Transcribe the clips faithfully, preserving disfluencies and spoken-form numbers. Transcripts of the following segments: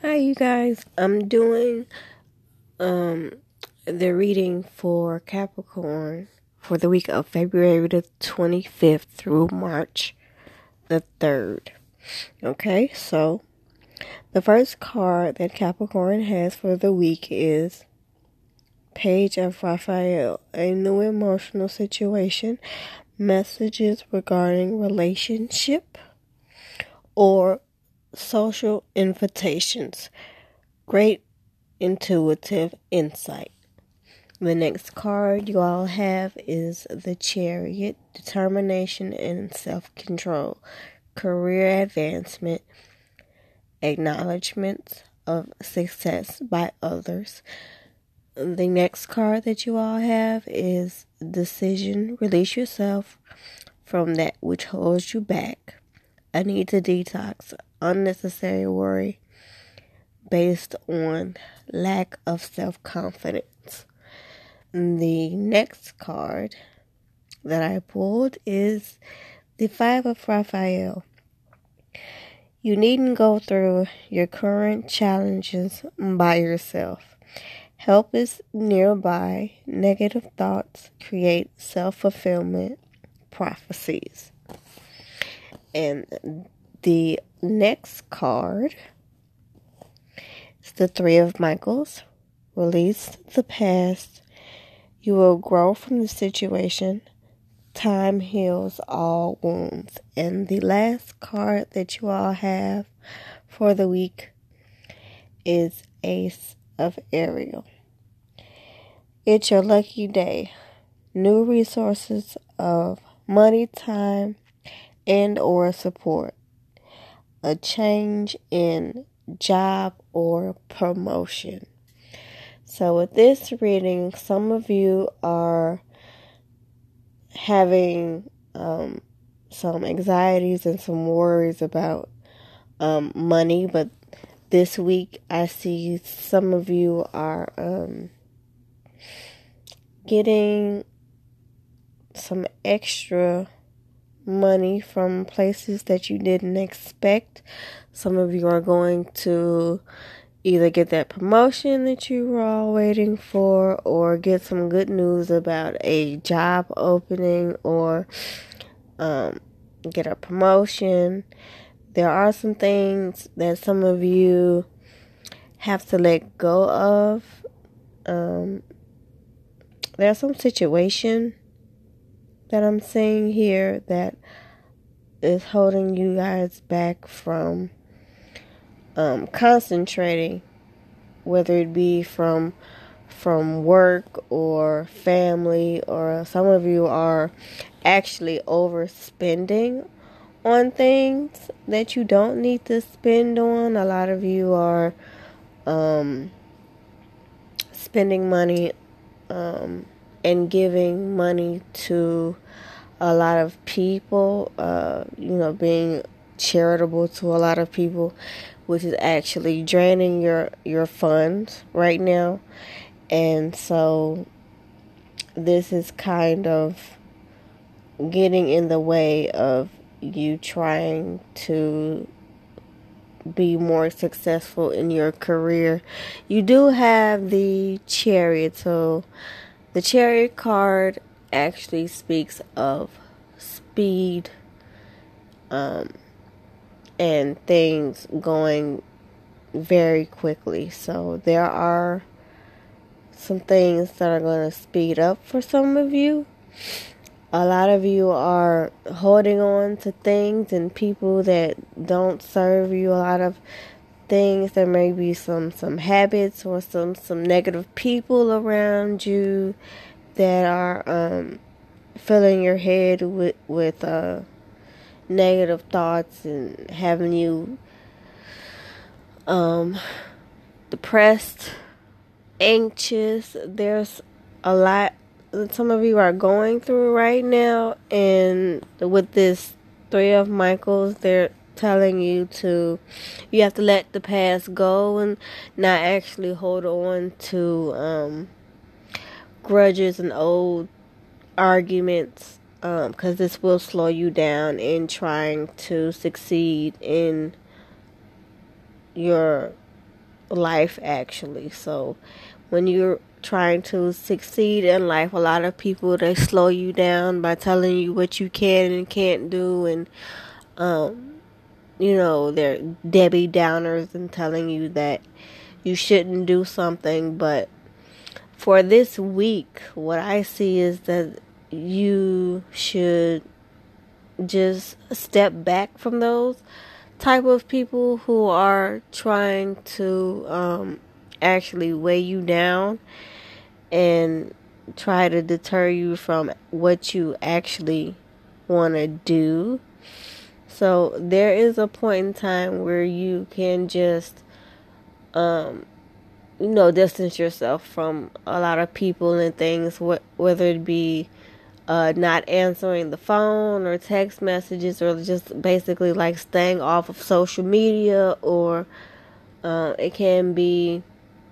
Hi, you guys. I'm doing um the reading for Capricorn for the week of February the twenty-fifth through March the third. Okay, so the first card that Capricorn has for the week is Page of Raphael, a new emotional situation, messages regarding relationship or social invitations. Great intuitive insight. The next card you all have is the Chariot, determination and self-control, career advancement, acknowledgments of success by others. The next card that you all have is decision, release yourself from that which holds you back. I need to detox unnecessary worry based on lack of self-confidence. The next card that I pulled is the Five of Raphael. You needn't go through your current challenges by yourself. Help is nearby. Negative thoughts create self-fulfillment prophecies. And the next card is the Three of Michaels. Release the past. You will grow from the situation. Time heals all wounds. And the last card that you all have for the week is Ace of Ariel. It's your lucky day. New resources of money, time, and or support. A change in job or promotion. So with this reading, some of you are having um, some anxieties and some worries about um, money, but this week I see some of you are um, getting some extra money from places that you didn't expect. Some of you are going to either get that promotion that you were all waiting for, or get some good news about a job opening, or um, get a promotion. There are some things that some of you have to let go of. Um, there's some situation that I'm seeing here that is holding you guys back from um, concentrating, whether it be from from work or family, or some of you are actually overspending on things that you don't need to spend on. A lot of you are um, spending money um, and giving money to a lot of people, uh, you know, being charitable to a lot of people, which is actually draining your, your funds right now. And so this is kind of getting in the way of you trying to be more successful in your career. You do have the Chariot, so the Chariot card actually speaks of speed um, and things going very quickly. So there are some things that are going to speed up for some of you. A lot of you are holding on to things and people that don't serve you. A lot of things. There may be some, some habits or some, some negative people around you that are um, filling your head with, with uh, negative thoughts and having you um, depressed, anxious. There's a lot that some of you are going through right now, and with this Three of Michaels, they're telling you to, you have to let the past go and not actually hold on to um, grudges and old arguments, um, because this will slow you down in trying to succeed in your life, actually. So when you're trying to succeed in life, a lot of people, they slow you down by telling you what you can and can't do, and um you know, they're Debbie Downers and telling you that you shouldn't do something. But for this week, what I see is that you should just step back from those type of people who are trying to um, actually weigh you down and try to deter you from what you actually want to do. So there is a point in time where you can just, um, you know, distance yourself from a lot of people and things, wh- whether it be uh, not answering the phone or text messages, or just basically like staying off of social media, or uh, it can be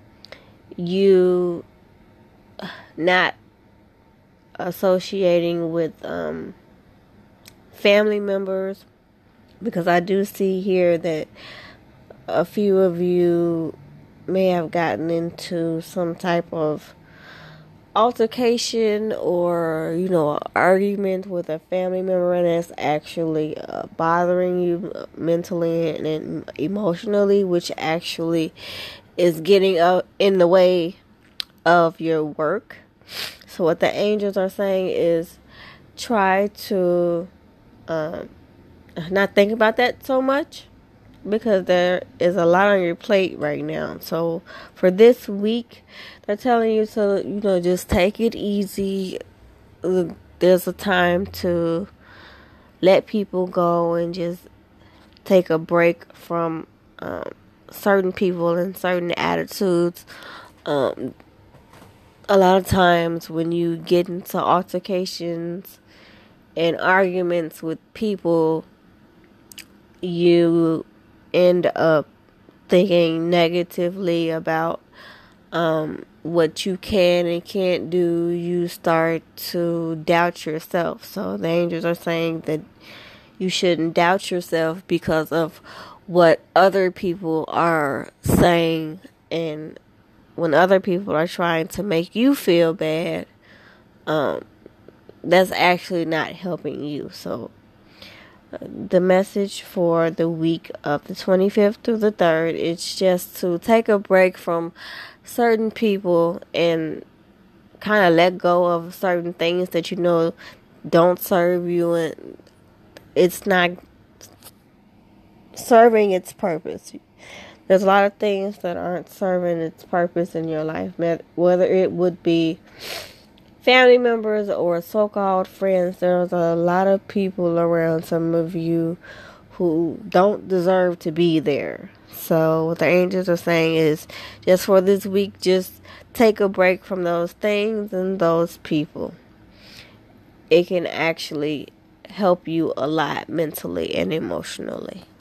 you not associating with um, family members. Because I do see here that a few of you may have gotten into some type of altercation, or, you know, argument with a family member, and it's actually uh, bothering you mentally and, and emotionally, which actually is getting uh, in the way of your work. So what the angels are saying is try to um, not think about that so much, because there is a lot on your plate right now. So for this week, they're telling you to, you know, just take it easy. There's a time to let people go and just take a break from um, certain people and certain attitudes. Um, a lot of times when you get into altercations and arguments with people, you end up thinking negatively about um, what you can and can't do. You start to doubt yourself. So the angels are saying that you shouldn't doubt yourself because of what other people are saying, and when other people are trying to make you feel bad, um, that's actually not helping you. So the message for the week of the twenty-fifth through the third, it's just to take a break from certain people and kind of let go of certain things that you know don't serve you, and it's not serving its purpose. There's a lot of things that aren't serving its purpose in your life, whether it would be family members or so-called friends. There's a lot of people around some of you who don't deserve to be there. So what the angels are saying is, just for this week, just take a break from those things and those people. It can actually help you a lot mentally and emotionally.